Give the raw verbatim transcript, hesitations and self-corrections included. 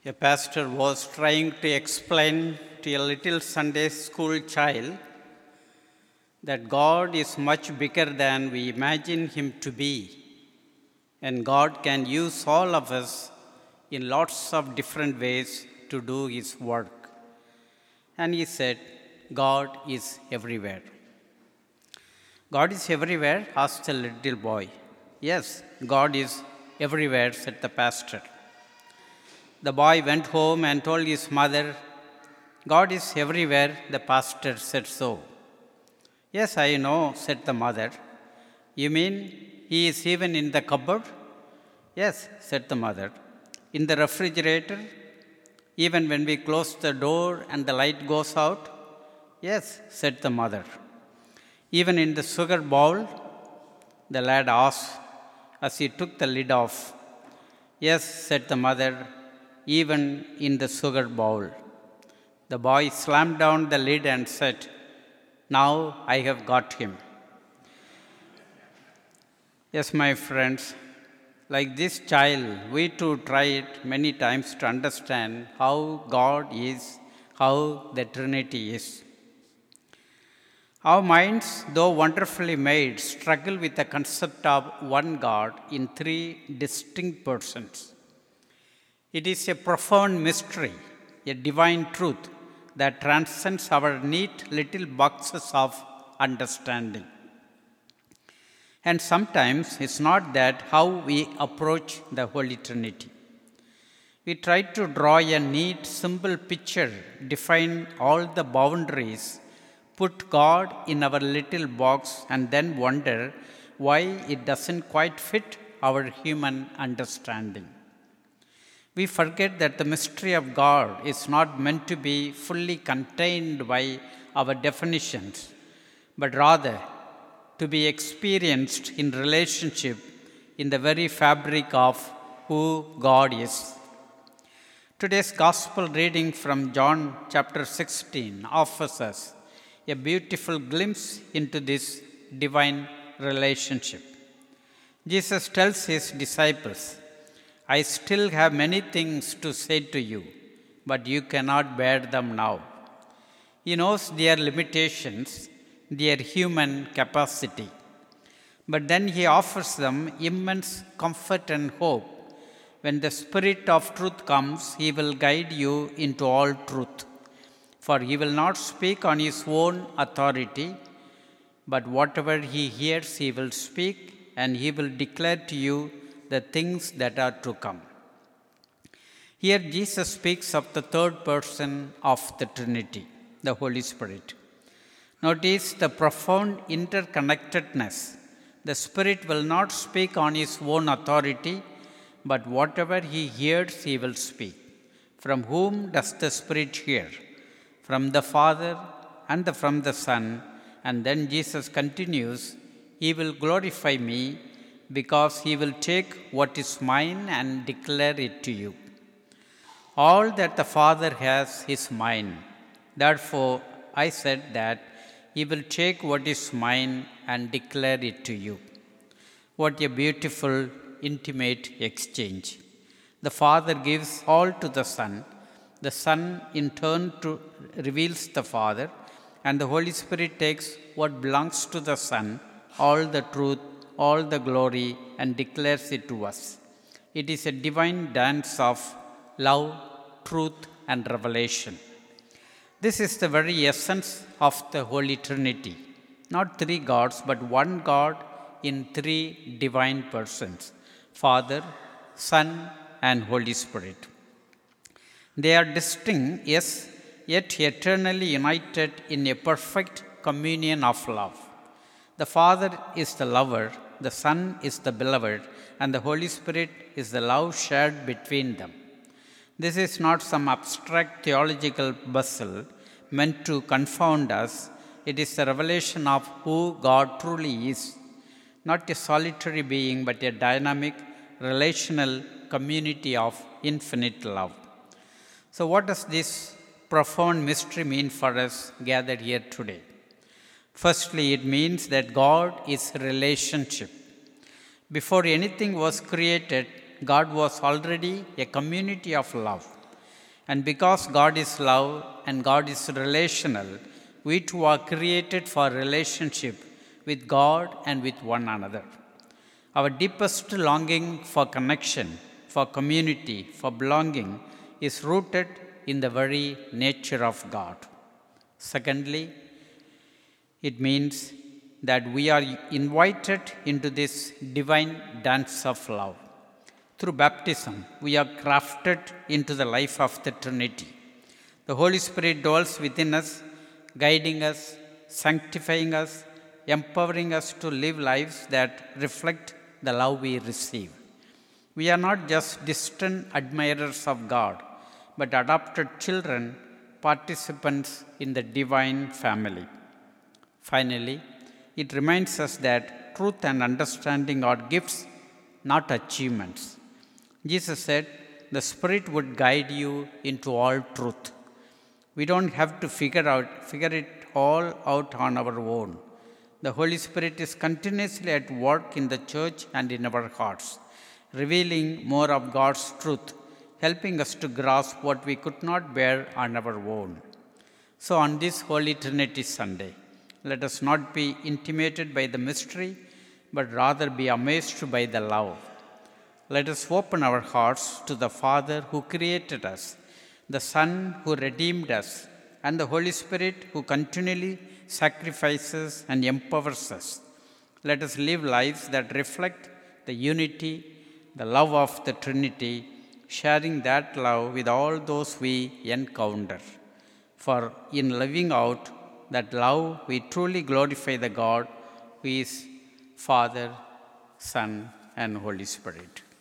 A pastor was trying to explain to a little Sunday school child that God is much bigger than we imagine Him to be, and God can use all of us in lots of different ways to do His work. And he said, God is everywhere. God is everywhere, asked the little boy. Yes, God is everywhere, said the pastor. The boy went home and told his mother, God is everywhere, the pastor said so. Yes, I know, said the mother. You mean he is even in the cupboard? Yes, said the mother. In the refrigerator? Even when we close the door and the light goes out? Yes, said the mother. Even in the sugar bowl? The lad asked as he took the lid off. Yes, said the mother, even in the sugar bowl. The boy slammed down the lid and said, Now I have got him. Yes, my friends, like this child, we too tried many times to understand how God is, how the Trinity is. Our minds, though wonderfully made, struggle with the concept of one God in three distinct persons. It is a profound mystery, a divine truth that transcends our neat little boxes of understanding. And sometimes it's not that how we approach the Holy Trinity. We try to draw a neat, simple picture, define all the boundaries, put God in our little box, and then wonder why it doesn't quite fit our human understanding. We forget that the mystery of God is not meant to be fully contained by our definitions, but rather to be experienced in relationship in the very fabric of who God is. Today's gospel reading from John chapter sixteen offers us a beautiful glimpse into this divine relationship. Jesus tells his disciples, I still have many things to say to you, but you cannot bear them now. He knows their limitations, their human capacity. But then he offers them immense comfort and hope. When the Spirit of truth comes, he will guide you into all truth. For he will not speak on his own authority, but whatever he hears he will speak, and he will declare to you the things that are to come. Here Jesus speaks of the third person of the Trinity, the Holy Spirit. Notice the profound interconnectedness. The Spirit will not speak on his own authority, but whatever he hears he will speak. From whom does the Spirit hear? From the Father and the, from the Son. And then Jesus continues, He will glorify me, because he will take what is mine and declare it to you. All that the Father has is mine. Therefore, I said that he will take what is mine and declare it to you. What a beautiful, intimate exchange. The Father gives all to the Son. The Son, in turn, to reveals the Father. And the Holy Spirit takes what belongs to the Son, all the truth, all the glory, and declares it to us. It is a divine dance of love, truth, and revelation. This is the very essence of the Holy Trinity. Not three gods, but one God in three divine persons, Father, Son, and Holy Spirit. They are distinct, yes, yet eternally united in a perfect communion of love. The Father is the lover, the Son is the beloved, and the Holy Spirit is the love shared between them. This is not some abstract theological bustle meant to confound us. It is the revelation of who God truly is, not a solitary being, but a dynamic, relational community of infinite love. So what does this profound mystery mean for us gathered here today? Firstly, it means that God is relationship. Before anything was created, God was already a community of love. And because God is love and God is relational, we too are created for relationship with God and with one another. Our deepest longing for connection, for community, for belonging is rooted in the very nature of God. Secondly, it means that we are invited into this divine dance of love. Through baptism, we are crafted into the life of the Trinity. The Holy Spirit dwells within us, guiding us, sanctifying us, empowering us to live lives that reflect the love we receive. We are not just distant admirers of God, but adopted children, participants in the divine family. Finally, it reminds us that truth and understanding are gifts, not achievements. Jesus said, the Spirit would guide you into all truth. We don't have to figure out, figure it all out on our own. The Holy Spirit is continuously at work in the church and in our hearts, revealing more of God's truth, helping us to grasp what we could not bear on our own. So on this Holy Trinity Sunday, let us not be intimidated by the mystery, but rather be amazed by the love. Let us open our hearts to the Father who created us, the Son who redeemed us, and the Holy Spirit who continually sacrifices and empowers us. Let us live lives that reflect the unity, the love of the Trinity, sharing that love with all those we encounter. For in living out that love, we truly glorify the God who is Father, Son, and Holy Spirit.